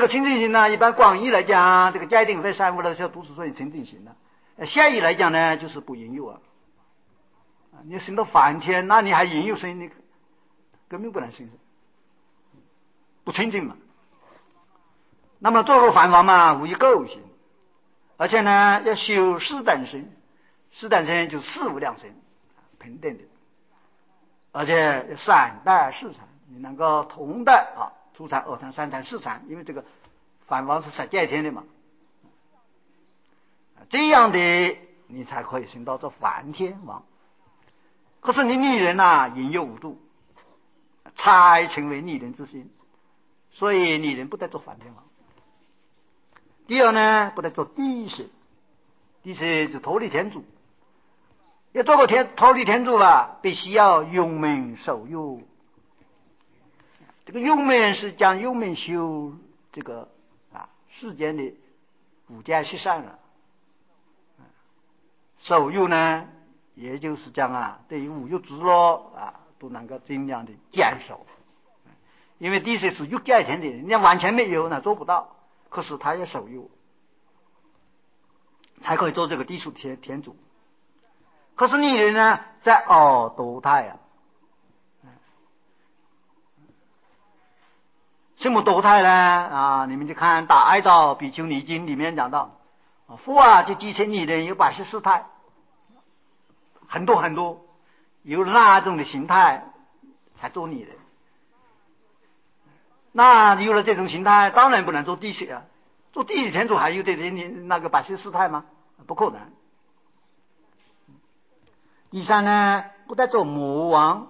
个清净心呢，一般广义来讲，这个戒定慧三无的时候都是属于清净心的。狭义来讲呢，就是不引诱啊。你升到梵天，那你还引诱谁？你根本不能升，不清净嘛。那么做入梵王嘛，无一构行，而且呢要修四等身，四等身就是四无量身，平等的，而且三代四禅，你能够同的初禅、二禅、三禅、四禅，因为这个梵王是十界天的嘛，这样的你才可以升到这梵天王。可是你逆人引诱无度，才成为逆人之心，所以逆人不得做梵天王。第二呢，不得做地势，地势就脱离天主。要做个脱离天主必须要用命守佑。这个用命是讲用命修这个世间的五戒十善了。守佑呢，也就是讲对于五欲之乐都能够尽量的坚守。因为地势是欲界天的，人家完全没有那做不到。可是他要守佑，才可以做这个地属天主。可是逆人呢，在堕胎什么堕胎呢？你们就看《大爱道比丘尼经》里面讲到，佛就继承逆人有84胎，很多很多，有哪种的形态才做逆人？那有了这种形态，当然不能做地势做地势天主还有这那个84态吗？不可能。第三呢，不得做魔王。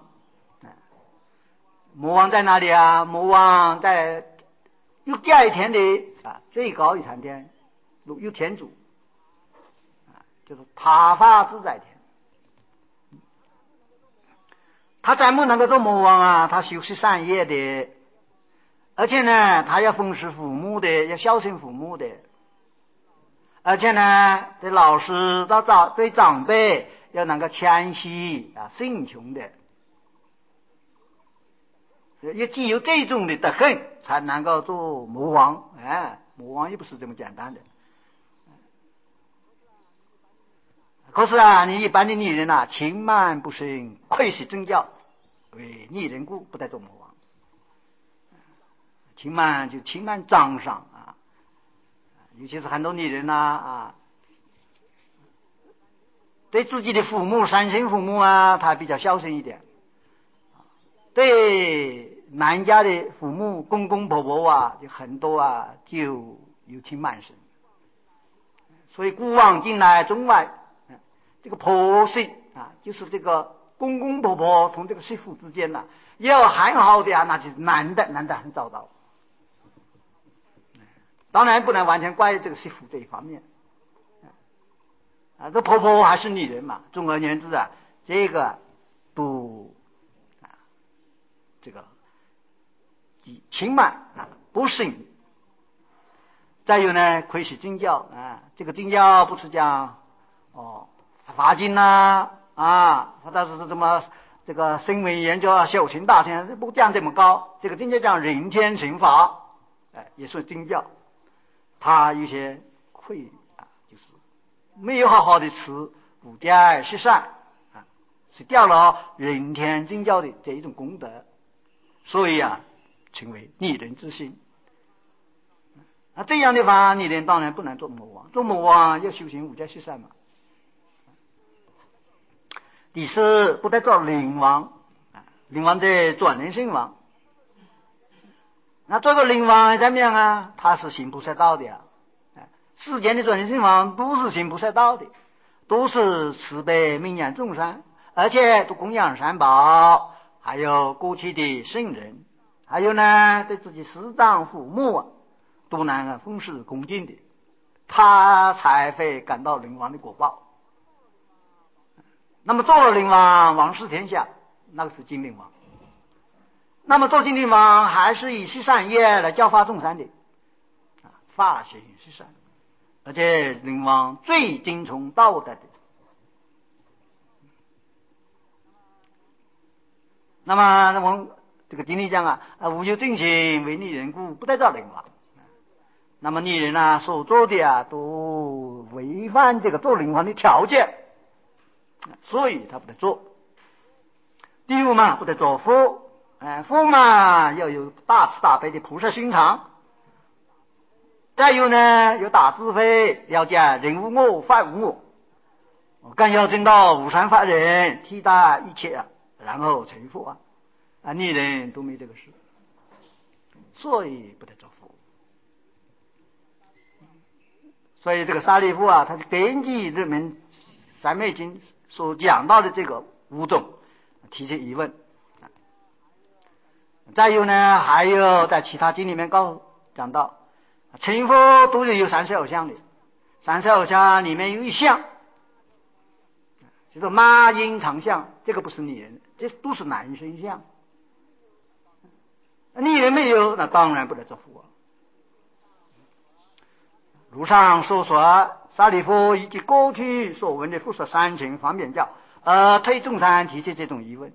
魔王在哪里魔王在欲界天的最高一禅天，有天主就是他法自在天。他怎么能够做魔王他修持善业的，而且呢他要奉侍父母的，要孝顺父母的，而且呢对老师对长辈要能够谦虚顺从的，也只有这种的德行才能够做魔王。魔王也不是这么简单的。可是你一般的逆人轻慢不顺，窥视正教，为逆人故，不得做魔王。轻慢就轻慢长上尤其是很多逆人对自己的父母三生父母他比较孝顺一点，对男家的父母公公婆婆就很多就有轻慢神。所以古往今来中外这个婆媳就是这个公公婆婆同这个媳妇之间要很好的那就难得很糟糕。当然不能完全怪这个媳妇这一方面这婆婆还是女人嘛，总而言之这个都这个轻慢不顺。再有呢，窥视经教这个经教不是讲法经或者是什么这个声闻研究修行大天，不讲这么高。这个经教讲人天行法也是经教，他有些就是没有好好的持五戒十善是掉了人天经教的这一种功德，所以成为逆人之心。这样的话逆人当然不能做魔王，做魔王要修行五戒十善嘛。第四，不得做灵王灵王的转轮圣王。那做个灵王怎么样他是行菩萨道的世间的转轮圣王都是行菩萨道的，都是慈悲悯养众生，而且都供养三宝，还有过去的圣人，还有呢对自己师长父母都能奉事恭敬的，他才会感到灵王的果报。那么做了灵王，王视天下，那个是金灵王。那么做金灵王还是以十善业来教化众生的法行十善，而且灵王最精崇道德的。那么我这个经里讲无有正行为逆人故，不得做灵王。 那么女人啊所做的啊都违反这个做灵皇的条件，所以他不得做。第五嘛，不得做父，父嘛要有大慈大悲的菩萨心肠。再有呢，有大智慧，了解人无我，法无我，更要证到无上法忍，替代一切，然后成佛女人都没这个事，所以不得做父。所以这个沙利夫他是根据人们三昧经所讲到的这个五种提出疑问。再有呢，还有在其他经里面讲到，成佛都是有30偶像的，30偶像里面有一项就是马音长相，这个不是女人，这都是男生相。女人没有，那当然不能做佛。如上所说，沙利夫以及过去所闻的复说3情方便教，推众生提出这种疑问。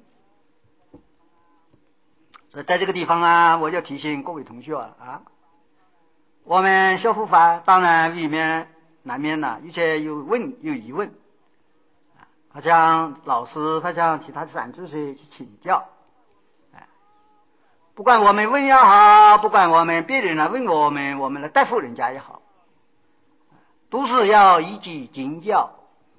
在这个地方我就提醒各位同学我们学佛法当然里面难免一些有疑问，好像老师好像其他的善知识去请教，不管我们问也好，不管我们别人来问我们来答复人家也好，都是要依据经教，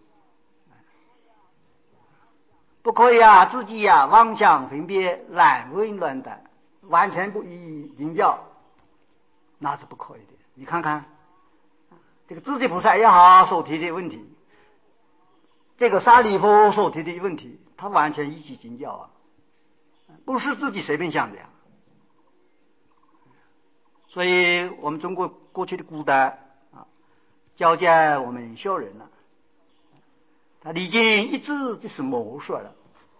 不可以自己妄想分别，乱问乱答，完全不依经教，那是不可以的。你看看这个智济菩萨也好所提的问题，这个沙利夫所提的问题，他完全依据经教不是自己随便想的所以我们中国过去的古代教教我们学人他历经一直就是魔术了。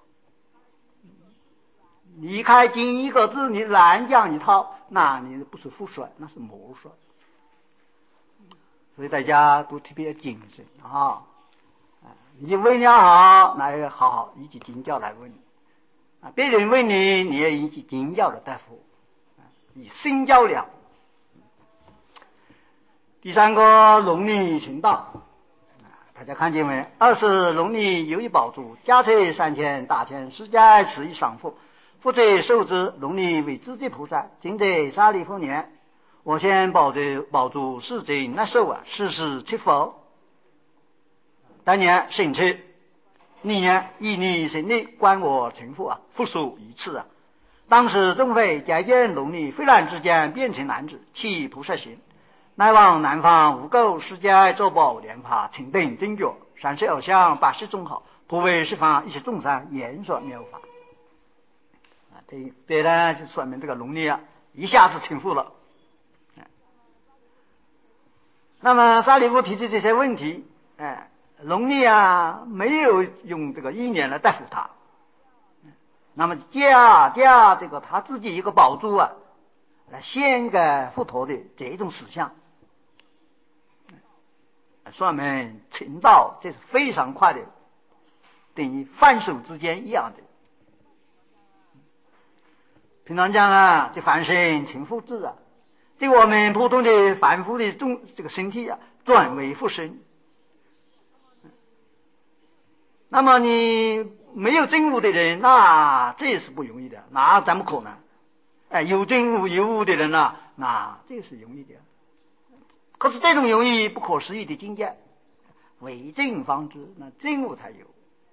离开经一个字，你乱讲一套，那你不是复说，那是魔术。所以大家都特别谨慎你问也好，那也好依据经教来问别人问你，你也依据经教的答复以身教了。第三个农历行道，大家看见没？20农历有一宝珠，家财3000，大千世界持一上父，复者受之，农历为智济菩萨，今者沙利夫年，我先宝珠世尊那受世世七佛。当年省车，历年一女神力观我成父复数一次当时众会皆见农历非然之间变成男子，起菩萨行，乃往南方无垢世界作宝莲法，请等真觉30偶像80种好，普为十方一切众生言说妙法对呢，就说明这个农历一下子成佛了。那么沙利夫提出这些问题农历没有用这个意念来答复他，那么加这个他自己一个宝珠来献给佛陀的这种思想，说明成道这是非常快的，等于翻手之间一样的。平常讲这凡身成佛智对我们普通的凡夫的这个身体转为佛身。那么你没有证悟的人，那这是不容易的，那怎么可能有证悟有悟的人那这是容易的。可是这种容易不可思议的境界，为证方知，那证悟才有。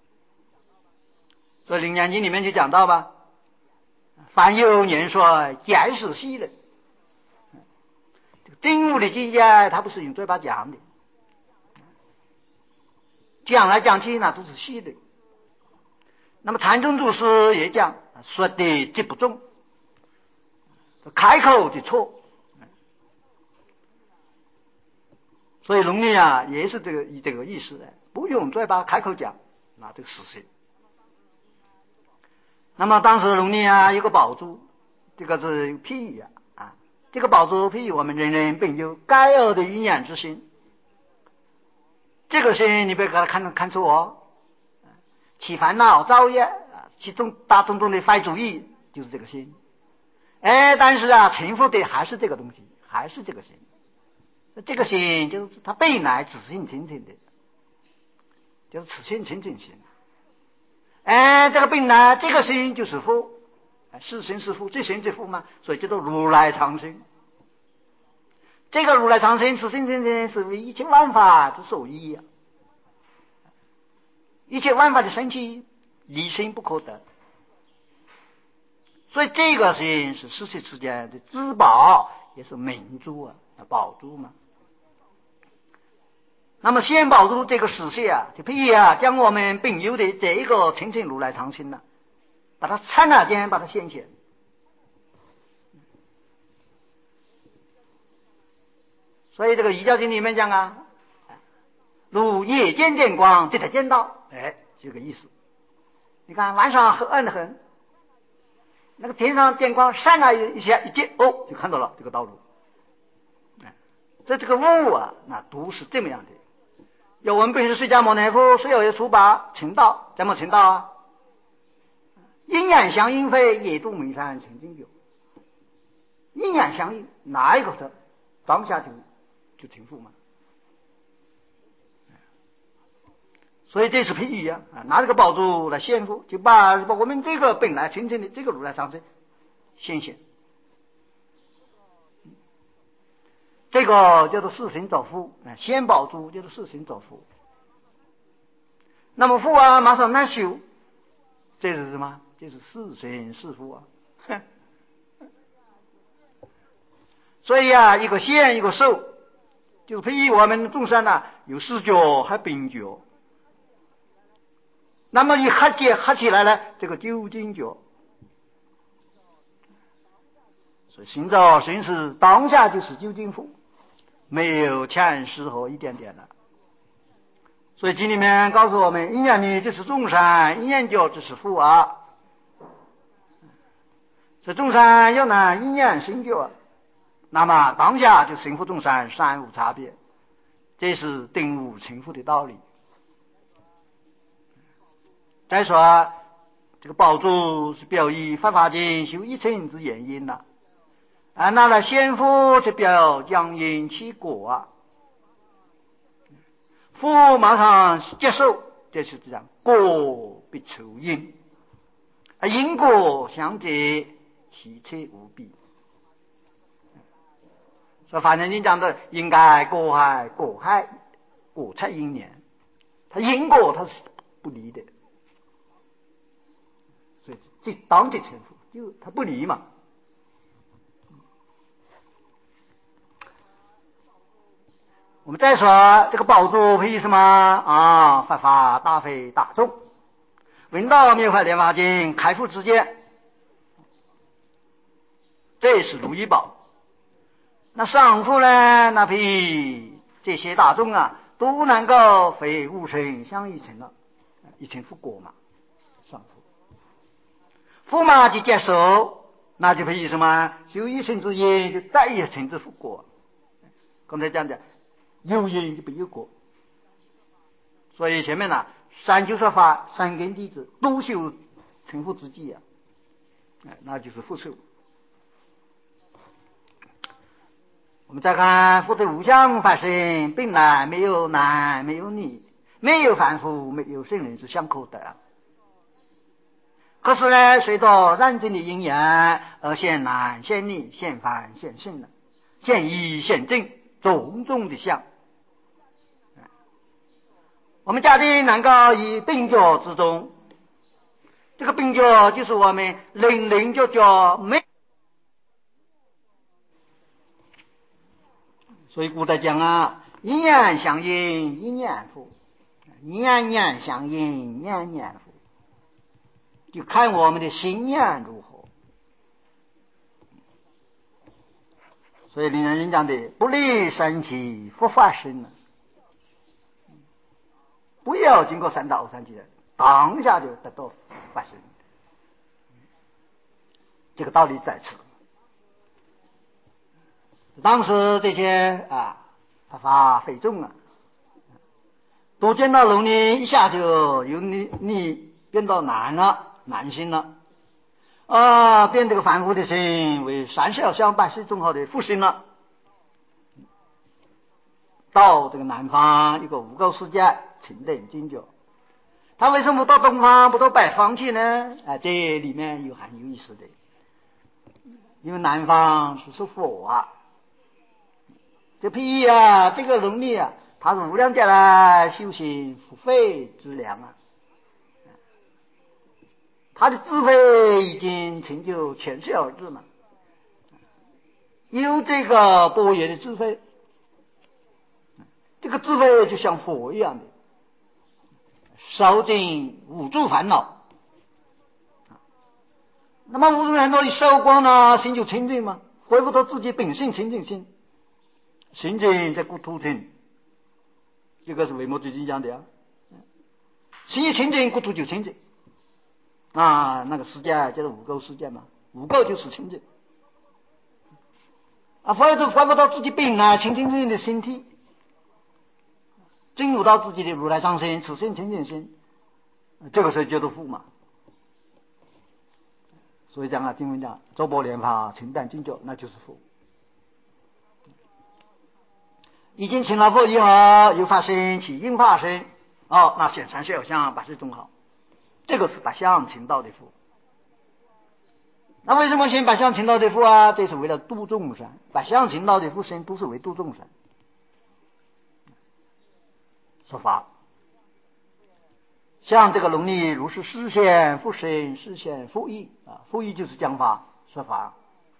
所以《楞严经》里面就讲到吧，凡有言说皆是虚人，证悟的境界它不是用嘴巴讲的，讲来讲去那都是虚的。那么禅宗祖师也讲，说的即不中，开口就错。所以农历也是这个意思不用嘴巴开口讲，那这个事实。那么当时农历有个宝珠，这个是譬喻这个宝珠譬喻我们人人本有该有的欲念之心，这个心你别给他看错起烦恼造业，起大种的坏主意，就是这个心但是成佛的还是这个东西，还是这个心这个心就是它本来自性清净的，就是自性清净心。这个本来这个心就是佛，是心是佛，这心这佛嘛，所以叫做如来藏心。这个如来藏心自性清净是为一切万法之所依啊，一切万法的生起离心不可得，所以这个心是世界之间的至宝，也是明珠啊，宝珠嘛。那么先保住这个实相啊，就譬如啊，将我们本有的这一个清净如来藏心呢，把它刹那间把它显现。所以这个《瑜伽经》里面讲啊，如夜间电光，这才见到，这个意思。你看晚上很暗的很，那个天上电光闪了一下，一见就看到了这个道路。这个悟啊，那都是这么样的。要问本师释迦牟尼佛虽有出八成道，怎么成道啊？阴阳相应非，也度名山成净酒。阴阳相应，哪一个的当下就成佛嘛？所以这是譬喻啊，拿这个宝珠来显佛，就把我们这个本来清净的这个如来藏心显现。这个叫做四行走佛，先宝珠就是四行走佛。那么佛啊，马上难修，这是什么？这是四行四佛啊。所以啊，一个现一个受，就是譬如我们众生啊，有四觉还并觉。那么一合起来呢，这个究竟觉。所以行照行识当下就是究竟佛，没有前世和一点点的。所以经里面告诉我们，阴阳迷就是众生，阴阳觉就是佛啊。所以众生要拿阴阳心觉，那么当下就神佛众生三无差别，这是定悟成佛的道理。再说这个宝珠是表以法华经修一乘之原因了，拿来先佛就表将因起果啊。佛马上接受，这是这样，果必酬因，因果相接，其切无比。所以反正你讲的因该果害，果害果才因缘，它因果它是不离的。所以这当即成佛，就他不离嘛。我们再说这个宝珠譬如什么啊？发发大非大众，闻道灭坏莲华经，开复之见，这是如意宝。那上复呢？那譬这些大众啊，都能够非无生相一成了，一成复果嘛。上复佛嘛就接受，那就譬如什么修一生之因，就再一成之复果。刚才讲的有因就不有果，所以前面呢，三九十法三根弟子都修成佛之际啊，那就是复受。我们再看佛的无相法身，本来没有男没有女，没有凡夫，没有圣人之相可得。可是呢，随着认真的因缘而现男现女现凡现圣了，现一现正种种的相。我们家庭能够以并觉之中，这个并觉就是我们零零觉觉没。所以古代讲啊，阴阳相应阴阳佛，阳阳相应阳阳佛，就看我们的心念如何。所以人讲的不离生起佛法身呢，不要经过三到二三级的，当下就得到法身。这个道理在此。当时这些发发非众啊，都见到龙呢，一下就由你变到男了，男性了，变这个凡夫的心为三小相百世众好的复心了。 到这个南方一个无垢世界请等经久。他为什么到东方不到北方去呢？这里面有很有意思的，因为南方是佛啊。这譬如啊，这个农历啊，他是无量劫来修行福慧之良啊，他的智慧已经成就全世而至嘛，有这个般若的智慧，这个智慧就像佛一样的，烧尽五诸烦恼。那么五诸烦恼一烧光了，心就清净嘛，恢复到自己本性清净心。清净在故土清，这个是维摩诘经讲的啊。心一清净，故土就清净。那个世界叫做无垢世界嘛，无垢就是清净。恢复到自己本来清净的身体，进入到自己的如来藏身、此心清净心，这个时候叫做富嘛。所以讲啊，经文讲周波莲法清淡净觉，那就是富。已经成了佛以后，又发生起因化身，那显三小相八十种好，这个是八相成道的福。那为什么选八相成道的福啊？这是为了度众生，八相成道的福身都是为度众生说法。像这个农历如是示现复身，示现复义复义就是讲法说法。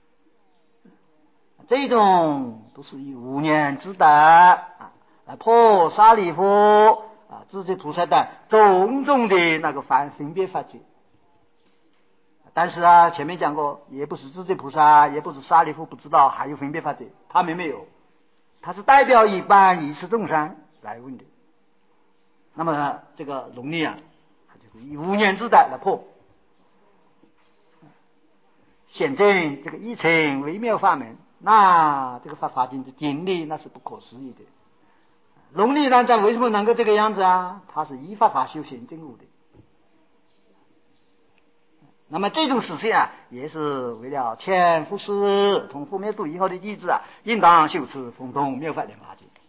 这种都是以无念之德来破沙利佛智者菩萨的种种的那个分别法界。但是前面讲过，也不是智者菩萨，也不是沙利佛不知道还有分别法界，他们没有，他是代表一般一切众生来问的。那么这个农历他就是以无念之德来破，显证这个一乘微妙法门。那这个法经的经历那是不可思议的。农历南藏为什么能够这个样子啊？他是依法修行证悟的。那么这种实现也是为了遣护师同覆灭度以后的意志应当修持风通妙法莲华经。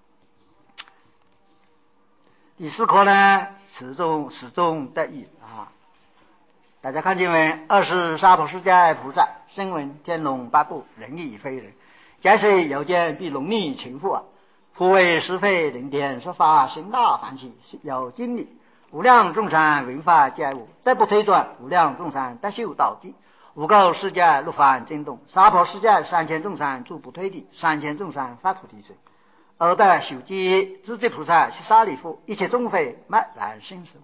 第四课呢，始终得意大家看经文，二是娑婆世界菩萨声闻天龙八部人亦非人，假使有见必农历情妇复为是非人天说法心大欢喜，有经理无量众生闻法皆悟，得不退转，无量众生得修道地，无垢世界六凡震动，娑婆世界3000众生诸不退地，3000众生发菩提心，尔得修集智者菩萨是沙利佛，一切众非默然生受。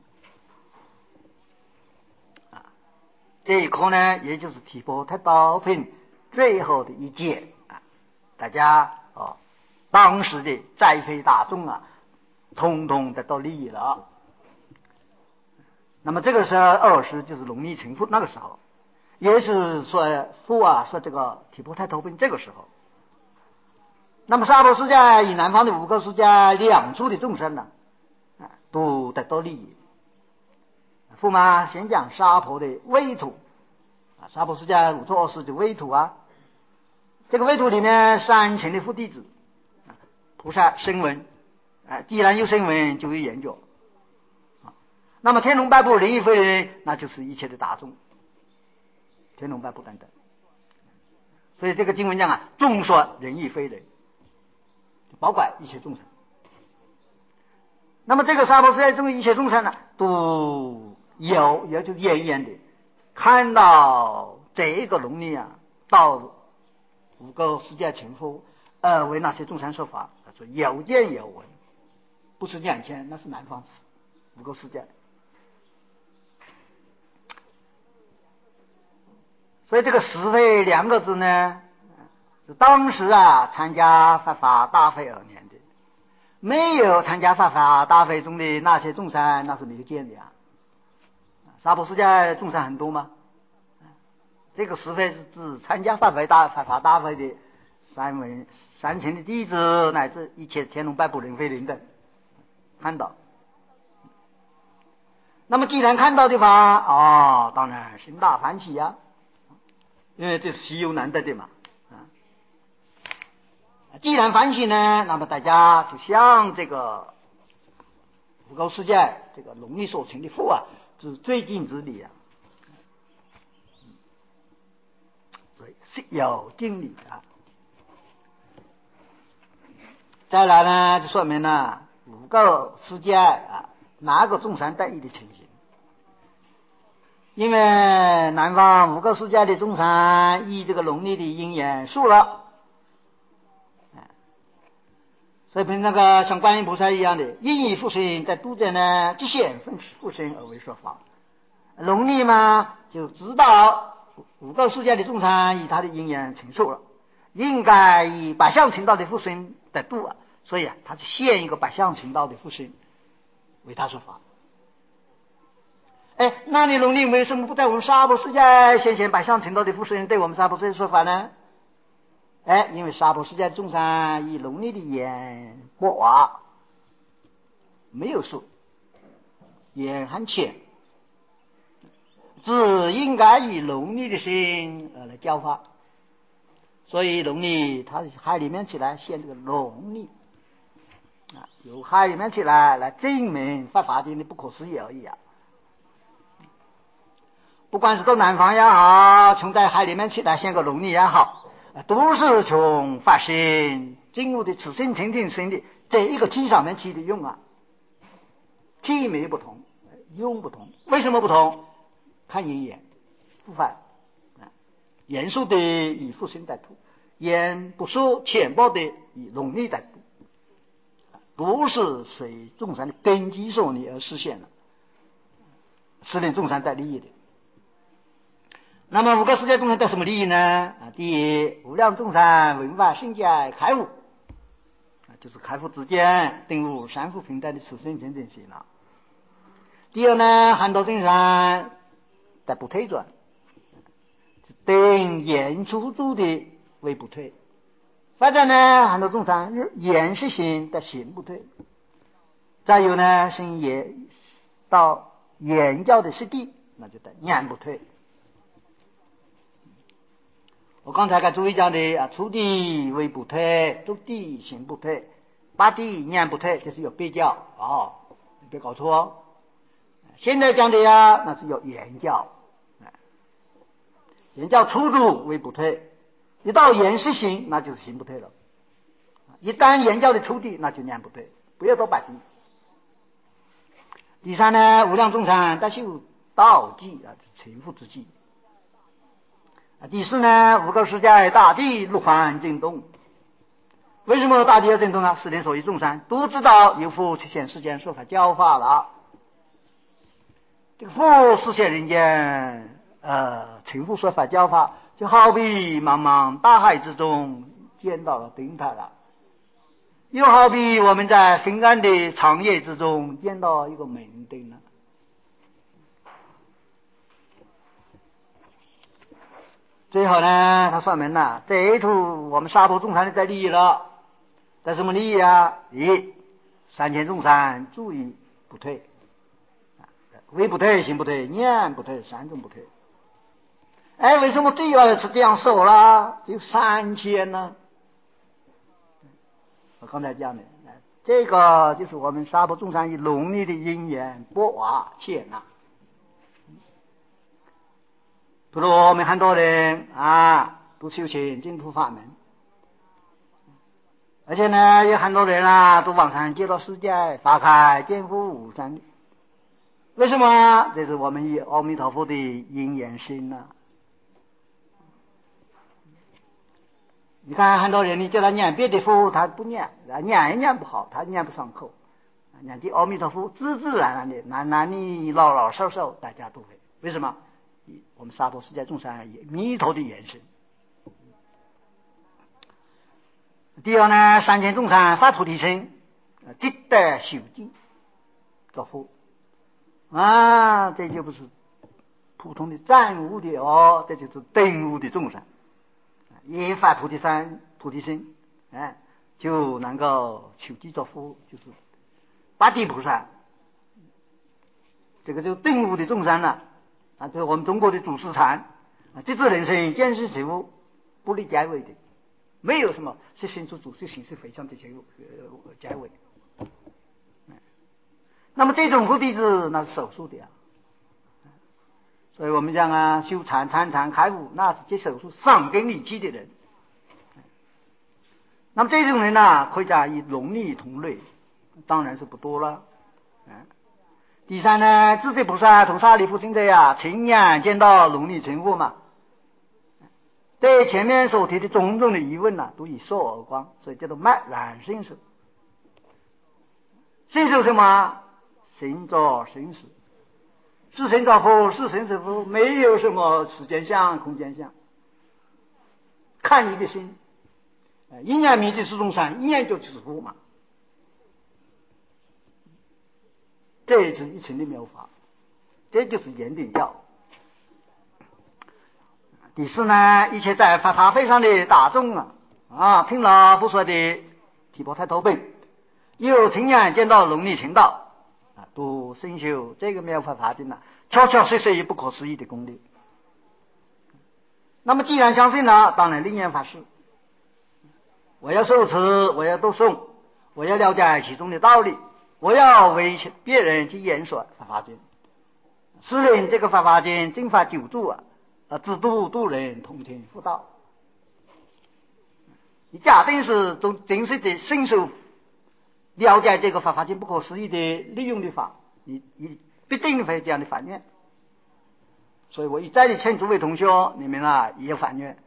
这一课呢，也就是提婆达道品最后的一节大家当时的在非大众通通得到利益了那么这个时候二十就是农历成父那个时候，也是说父说这个提婆达道品这个时候。那么娑婆世界以南方的五个世界两处的众生都得到利益。父妈先讲娑婆的微土娑婆世界五处20的微土这个微土里面3000的佛弟子菩萨声闻既然有声闻就有研究那么天龙八部人亦非人，那就是一切的大众，天龙八部等等。所以这个经文讲众说人亦非人，包括一切众生。那么这个娑婆世界中的一切众生都有也就是远远的看到这个农历到五个世界成佛为那些众生说法，说有见有闻，不是2000，那是南方五个世界。所以这个十非两个字呢，是当时参加法华大会而念的，没有参加法华大会中的那些众生，那是没有见的娑婆世界众生很多吗？这个十非是指参加法华大会的3000的弟子，乃至一切天龙八部人非人等看到。那么既然看到的话当然心大欢喜因为这是稀有难得的嘛既然反省呢，那么大家就向这个五沟世界这个农历所成的福啊，是最近之礼啊，所以是有敬礼啊。再来呢，就说明了五沟世界啊，哪个众生得益的情形。因为南方五个世界的众生依这个农历的因缘数了，所以跟那个像观音菩萨一样的因以复生，在度者呢即显复生而为说法。农历嘛，就知道五个世界的众生以他的因缘成熟了，应该以百相成道的复生来度啊，所以啊，他就现一个百相成道的复生为他说法。哎，那你农历为什么不在我们娑婆世界现百相成道的复生对我们娑婆世界说法呢？哎，因为娑婆世界众生以农历的眼波瓦没有数，眼很浅，只应该以农历的心来教化，所以农历它海里面起来现这个农历啊，由海里面起来证明发法经的不可思议而已啊。不管是到南方也好，从在海里面起来现个农历也好，都是从发心进入的此生成定生的这一个基上面起的用啊，体没不同，用不同。为什么不同？看因缘复发，严肃的以复生代度，严不说浅薄的以农历代度，都是随众生的根基所力而实现了，是令众生得利益的。那么五个世界众生得什么利益呢？第一，无量众生闻法性解开悟，就是开悟之间顿悟三福平等的此生真正心了。第二呢，很多众生得不退转，等言出住的为不退。反正呢，很多众生言是行的行不退。再有呢，是也到言教的实地，那就得言不退。我刚才跟诸位讲的啊，初地为不退，中地行不退，八地念不退，这是有别教哦，别搞错哦。现在讲的呀，那是有言教，言教初入为不退，一到言是行，那就是行不退了。一旦言教的初地，那就念不退，不要到八地。第三呢，无量众生得修道纪啊，成佛之际。第四呢，五个世界大地陆环震动。为什么大地要震动啊？是人所有众生都知道有佛出现世间说法教化了。这个佛实现人间成佛说法教化，就好比茫茫大海之中见到了灯塔了，又好比我们在昏暗的长夜之中见到一个门灯了。最后呢，他说明了这一图我们娑婆众生的得利益了。得什么利益啊？一，三千众生注意不退，为不退，行不退，念不退，三种不退。哎，为什么最要是这样说了？就3000呢？我刚才讲的，这个就是我们娑婆众生以农历的因缘波瓦欠呐。比如我们很多人啊，都修行净土法门，而且呢，有很多人啊，都往上接到世界，发开见佛无上。为什么？这是我们以阿弥陀佛的因缘心呐。你看很多人，你叫他念别的佛，他不念，念也念不好，他念不上口。念的阿弥陀佛，自自然然的，男男女老老少少，大家都会。为什么？我们娑婆世界众生以弥陀的原身。第二呢，三千众生发菩提心，积德修记作佛啊，这就不是普通的暂悟的哦，这就是顿悟的众生，一发菩提心，哎，就能够求记作佛，就是八地菩萨，这个就顿悟的众生了啊，这是我们中国的祖师禅啊，这是人生见识觉悟不离解为的没有什么色身之主、色形式非常这些结尾。那么这种佛弟子那是手术的啊，所以我们讲啊，修禅、开悟，那是接手术伤根利气的人。那么这种人呢，可以讲与龙力同类，当然是不多了。第三呢，智者菩萨同沙利夫尊者呀，亲眼见到龙力成佛嘛，对前面所提的种种的疑问呢，都以受耳光，所以叫做脉然心受。心受什么？心着生死，是神着佛，是神是佛，没有什么时间相、空间相，看你的心。一念迷即是众生，一念就是佛嘛。这是一层的妙法，这就是严定教。第四呢，一切在法会上的大众听了佛说的提婆太多本，又亲眼见到龙力成道都深修这个妙法法经确确实实也不可思议的功力。那么既然相信了，当然另眼发誓，我要受持，我要读诵，我要了解其中的道理，我要为别人去演说法经，使令这个法经正法久住自度人同情佛道。你假定是真实的深受了解这个法经不可思议的利用的法，你必定会这样的反愿。所以我一再的劝诸位同学，你们也要反愿。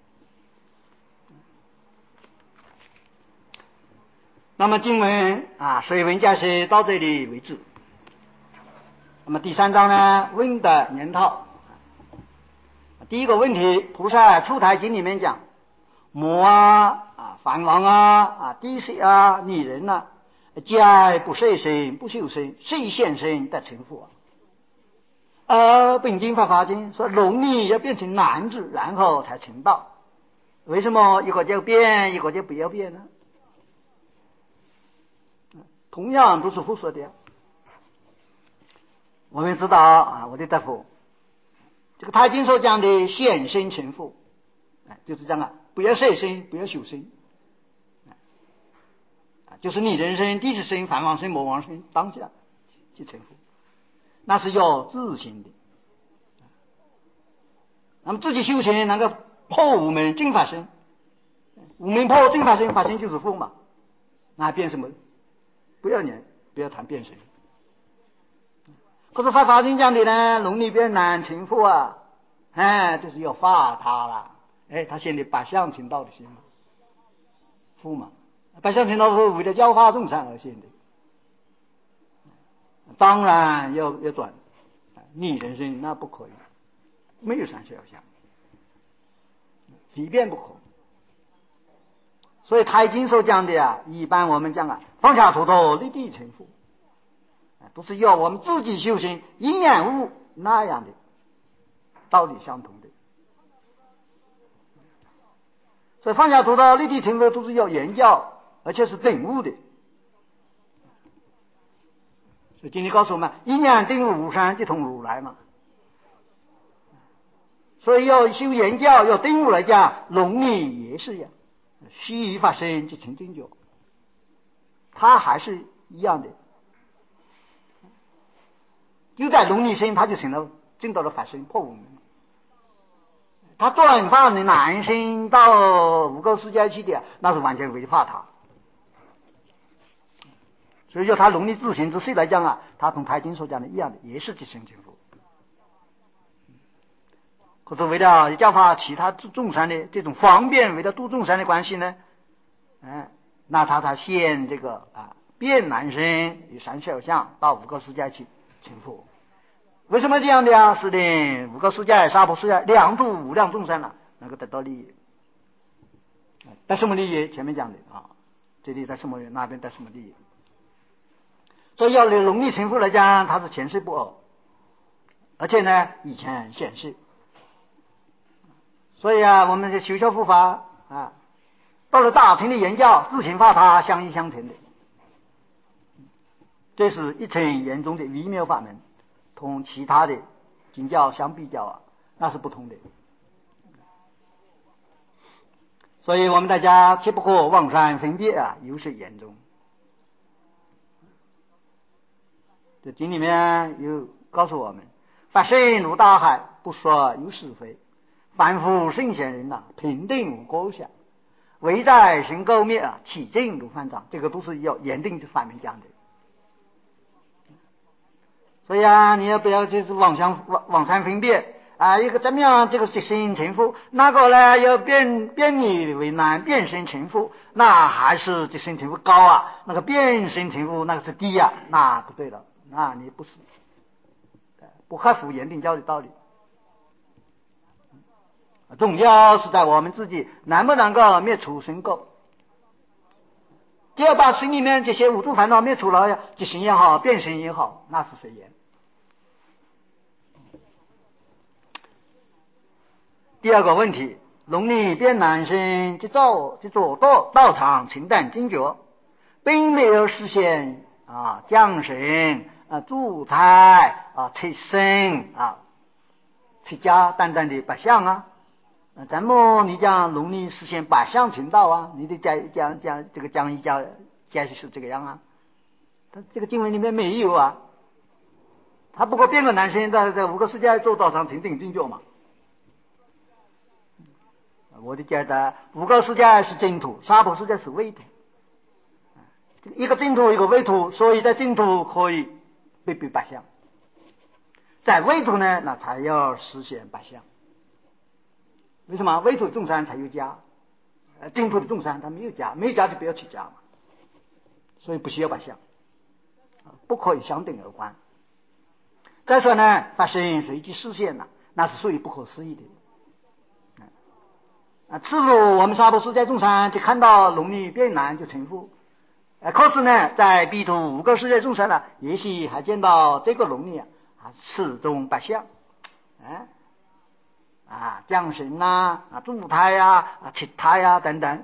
那么经文水文解释到这里为止。那么第三章呢，问的研讨。第一个问题，菩萨出台经里面讲，魔梵王地色女人皆不舍身不修身，谁现身得成佛本经法经说龙女要变成男子，然后才成道。为什么一个就变，一个就不要变呢？同样都是佛说的。我们知道我的大夫这个太经所讲的现身成佛就是这样不要舍身，不要修身就是你人生地势身、梵王身、魔王身当下去成佛，那是要自行的。那么自己修行能够破无门正法身，无门破正法身，法身就是佛嘛，那变什么？不要念，不要谈变身。可是法经讲的呢，龙女变男成佛就是要化他了。他现在八相成道的心嘛，佛嘛，八相成道佛为了教化众生而现的，当然要转逆人生，那不可以，没有三小相，非变不可。所以太经所讲的一般我们讲放下屠刀立地成佛，都是要我们自己修行因缘悟那样的道理相同的。所以放下屠刀立地成佛都是要言教，而且是顿悟的。所以今天告诉我们，一念顿悟无三，即同如来嘛。所以要修言教，要顿悟来讲，龙女也是一样，须臾发生即成正觉，他还是一样的。就在龙女身，他就成了证到了法身破无门。他转化的男生到无垢世界去的，那是完全违法他。所以说他龙女自行之事来讲他同太经所讲的一样的，也是即生成佛。可是为了教化其他众生的这种方便，为了度众生的关系呢，那他才现这个变男生与三小相到无垢世界去成佛。为什么这样的是令无垢世界、娑婆世界两度无量众生能够得到利益。得什么利益？前面讲的这里得什么，那边得什么利益。所以要龙女成佛来讲，他是前世不讹，而且呢以前显示。所以我们的修学佛法到了大乘的言教，自行化他，相依相成的，这是一乘言中的微妙法门，同其他的经教相比较那是不同的。 所以我们大家切不可妄善分别啊，有失严重。这经里面有告诉我们，法身如大海，不说有是非，凡夫圣贤人呐，平定无过相，唯在生垢灭啊，体净如方丈，这个都是要严定的反面讲的。所以啊，你要不要就是妄善分别啊？一个怎么样这个即身成佛，那个呢要变易为难，变身成佛，那还是即身成佛高啊，那个变身成佛那个是低啊，那不对了，那你不是不合乎严定教的道理。重要是在我们自己能不能够灭除身垢。只要把心里面这些五住烦恼灭除了，即身也好，变身也好，那是随缘。第二个问题，龙女变男生即做道场清淡精觉，并没有实现啊降神啊助胎啊催生啊出家等等的八相啊。怎么你讲龙女实现八相成道啊？你得讲这个讲一讲解释是这个样啊？他这个经文里面没有啊。他不过变个男生在五个世界做道场清定精觉嘛。我就觉得五个世界是净土，娑婆世界是秽土。一个净土一个秽土，所以在净土可以被八相，在秽土呢，那才要实现八相。为什么秽土众生才有家，净土的众生他没有家，没有家就不要起家嘛，所以不需要八相，不可以相等而观。再说呢，法身随即实现了，那是属于不可思议的。次如我们娑婆世界众生就看到龙女变男就成佛，可是呢，在彼土五个世界众生呢，也许还见到这个龙女啊始终八相，降神呐，助胎呀，切胎呀等等，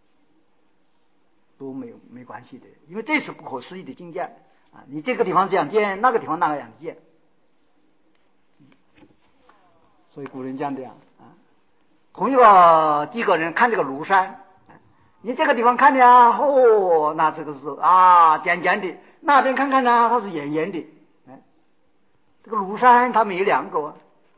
都没关系的，因为这是不可思议的境界啊！你这个地方这样见，那个地方那个样见，所以古人讲的啊，同一个几个人看这个庐山，你这个地方看的那这个是尖尖的，那边看看呢，它是圆圆的，这个庐山它没有两个，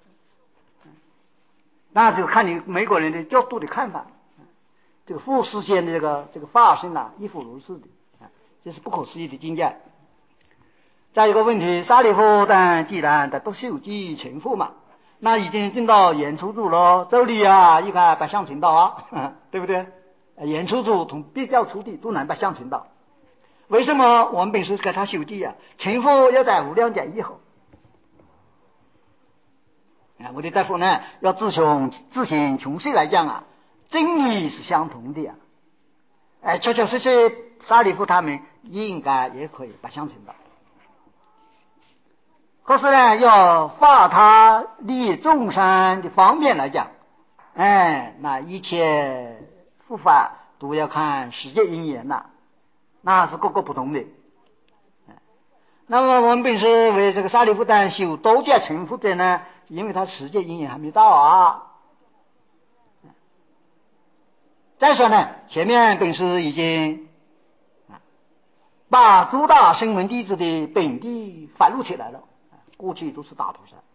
那就看你每个人的角度的看法。这个复实现的这个法身亦复如是的，这是不可思议的境界。再一个问题，沙利夫等既然都修集成佛嘛，那已经进到演出组了，这里一个八相成道对不对？演出组同比较出的都能八相成道，为什么我们平时给他修集成佛要在无量劫以后？我的大夫呢，要自行穷细来讲真理是相同的确确实实沙利夫他们应该也可以八相成道。可是呢，要发他利众生的方面来讲，那一切佛法都要看世界因缘那是各个不同的。那么我们平时为这个沙利夫等修多劫成佛者呢，因为他世界因缘还没到再说呢，前面本师已经把诸大声闻弟子的本地反录起来了，过去都是大菩萨，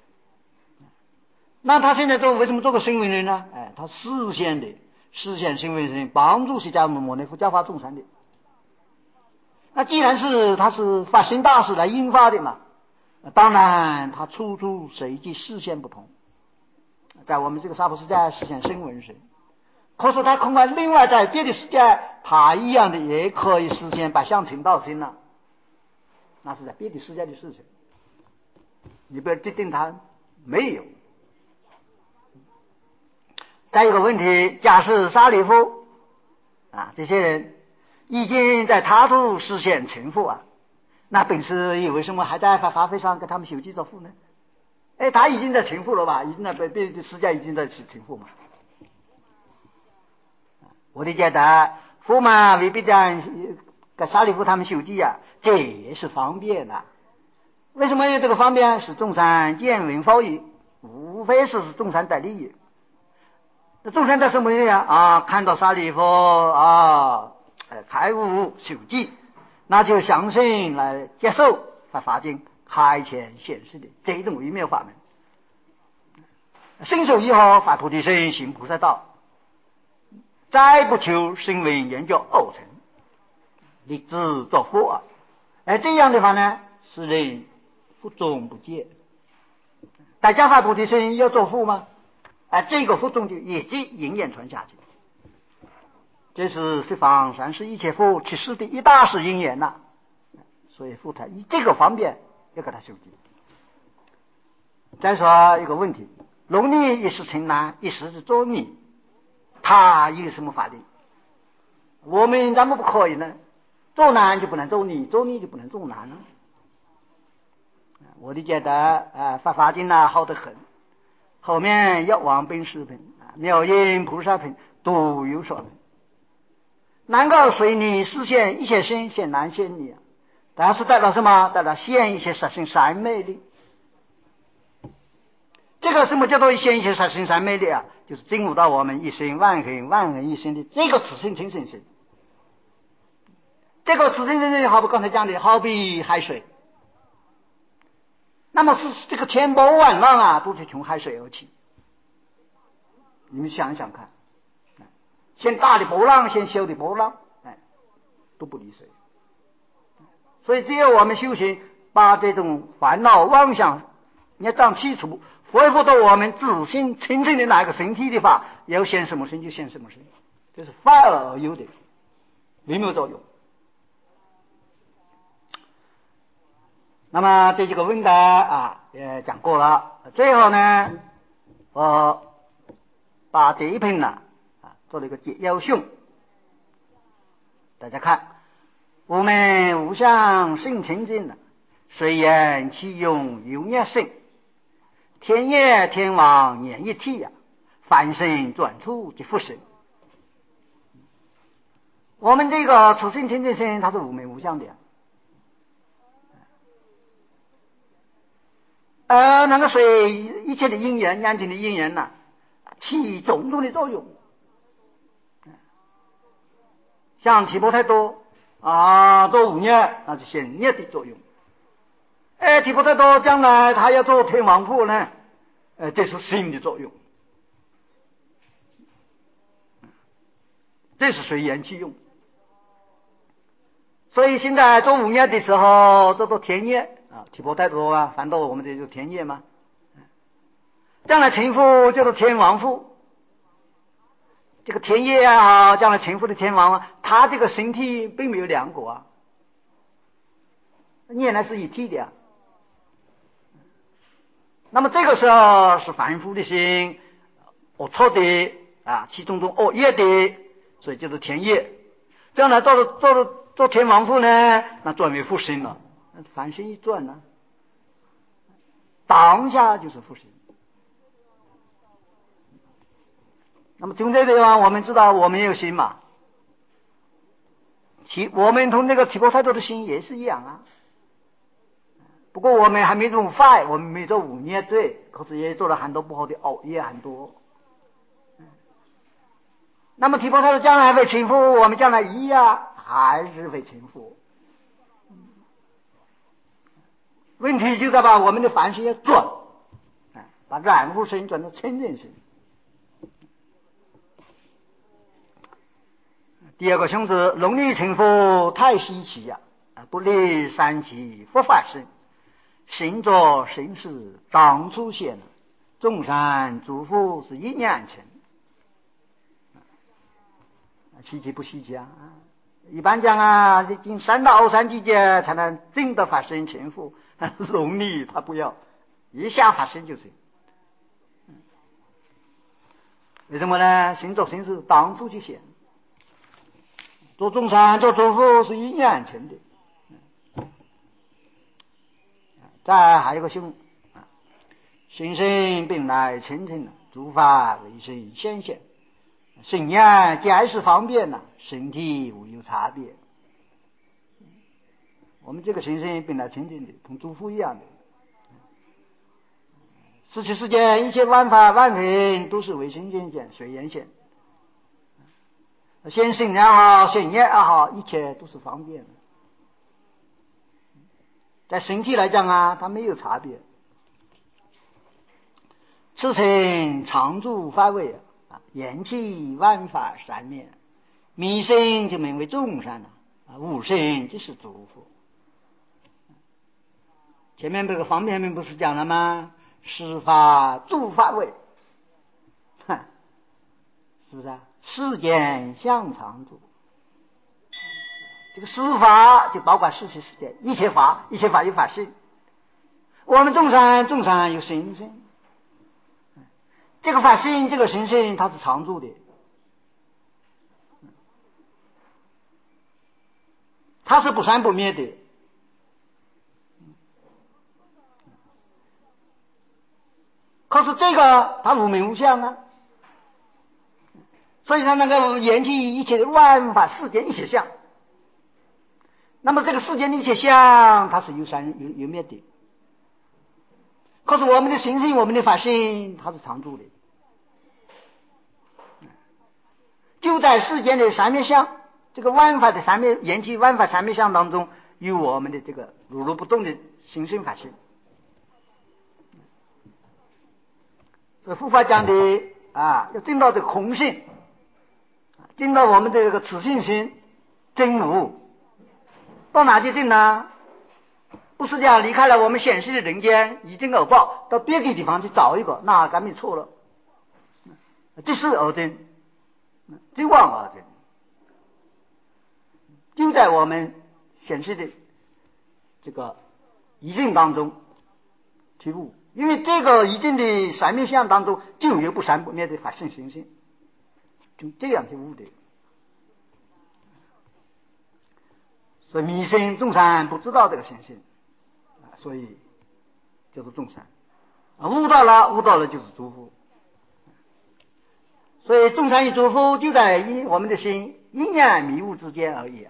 那他现在为什么做个声闻人呢？他实现声闻人，帮助释迦牟尼佛教化众生的。那既然他是发心大事来引发的嘛，当然他处处随机视线不同，在我们这个娑婆世界实现声闻人，可是他恐怕另外在别的世界他一样的也可以实现八相成道心那是在别的世界的事情，你不要决定他没有。再一个问题，假设沙利夫这些人已经在他处实现成佛那本师为什么还在法会上给他们修集着佛呢？他已经在成佛了吧？已经在别的世界已经在成佛嘛。我的觉得佛嘛未必讲给沙利夫他们修集这也是方便为什么有这个方便？是众生见闻法语，无非是众生得利益。 那众生在什么样啊？看到舍利弗啊，开悟受记，那就相信来接受法华经开显显示的这种微妙法门。信受以后发菩提心，行菩萨道，再不求声闻缘觉二乘，立志作佛。这样的话呢，使人福中不减。大家发菩提心要作福吗？这个福中就一直永远传下去。这是十方三世一切佛其实的一大事因缘呐。所以佛他以这个方面要给他修记。再说一个问题，龙女一时成难，一时是做女，他有什么法力？我们怎么不可以呢？做男就不能做女，做女就不能做男呢？我的觉得法华经好得很，后面药王本师品、妙音菩萨品都有说明，能够随你实现一切心显难现你，但是带到什么？带到现一些实性三昧力。这个什么叫做现一些实性三昧力啊？就是进入到我们一心万恒万恒一心的这个此心清净心。这个此心清净好比刚才讲的，好比海水，那么是这个千波万浪啊，都是从海水而起。你们想想看，先大的波浪，先小的波浪，都不离水。所以只有我们修行，把这种烦恼妄想孽障剔除，恢复到我们自心清净的那个身体的话，要现什么身就现什么身，这是反而有的微妙作用。那么这几个问答也讲过了，最后呢，我把这一篇做了一个简要训，大家看，我们无相性清净虽然其用有业性，天业天王念一体凡身转出即复生。我们这个此性清净心，它是无名无相的那个随一切的因缘，眼睛的因缘起种种的作用。像提婆太多做五业，那是显业的作用。提婆太多将来他要做天王父呢，这是心的作用，这是随缘起用。所以现在做五业的时候，做天业提婆太多反倒我们这就是天业嘛。将来成父就是天王父，这个天业将来成父的天王他这个身体并没有两个原来是一体的那么这个时候是凡夫的心恶错的其中恶业的，所以就是天业。将来做天王父呢，那转为复生了，凡身一转当下就是复生。那么从这个地方我们知道我们有心嘛，我们同那个提婆太多的心也是一样不过我们还没入坏，我们没做五业罪，可是也做了很多不好的恶业很多。那么提婆太多将来会成佛，我们将来一样还是会成佛。问题就在把我们的凡心要转，把染污身转到清净身。第二个兄子，龙力成佛太稀奇不离三奇佛法身，行着行事当出现众山诸佛是一念成。稀奇不稀奇一般讲历经3到23季节才能真的发生成佛，龙力他不要一下发生就是为什么呢？行着行事当出去显，做众山做诸佛是一念成的。再还有一个心身并来清净诸法为身显现，身眼皆是方便身体无有差别。我们这个心身并来清净的同诸佛一样的， 十七世间一切万法万品都是唯心见现、随缘现。显性也好，显业也好，一切都是方便的。在身体来讲啊，它没有差别。此称常住法位啊，缘起万法三面，迷生就名为众生啊，无生就是诸佛。前面这个方便面不是讲了吗？十法住法位，是不是啊？世间相常住。这个十法就包括十七世界一切法，一切法有法性。我们众生有心性，这个法性这个心性它是常住的，它是不生不灭的。可是这个它无名无相啊，所以它那个缘起一切的万法世间一切相。那么这个世间的一切相，它是有生有灭的。可是我们的心性，我们的法性，它是常住的。就在世间的三面相，这个万法的三面缘起万法三面相当中，有我们的这个如如不动的心性法性。所以佛法讲的啊，要证到这个空性，证到我们的这个自信心真无。到哪去证呢？不是讲离开了我们现实的人间，以证而报，到别的地方去找一个，那赶紧错了。即是而真，即妄而真，就在我们现实的这个一证当中去悟。因为这个一证的三面相当中，就有不生不灭的法性心性，就这样去悟的。所以迷生众生不知道这个心性，所以就是众生悟到了就是诸佛。所以众生与诸佛就在我们的心阴阳迷雾之间而已。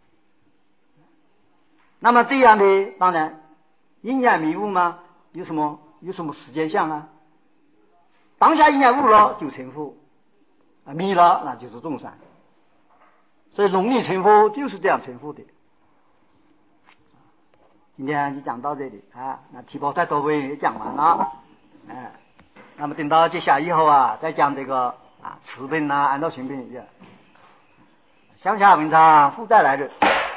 那么这样的当然阴阳迷雾嘛，有什么时间相啊？当下阴阳悟了就成佛，迷了那就是众生。所以农历成佛就是这样成佛的。今天就讲到这里啊，那提婆太多位也讲完了，那么等到接下以后啊，再讲这个持品啊，按照行品也，乡下文章附带来的。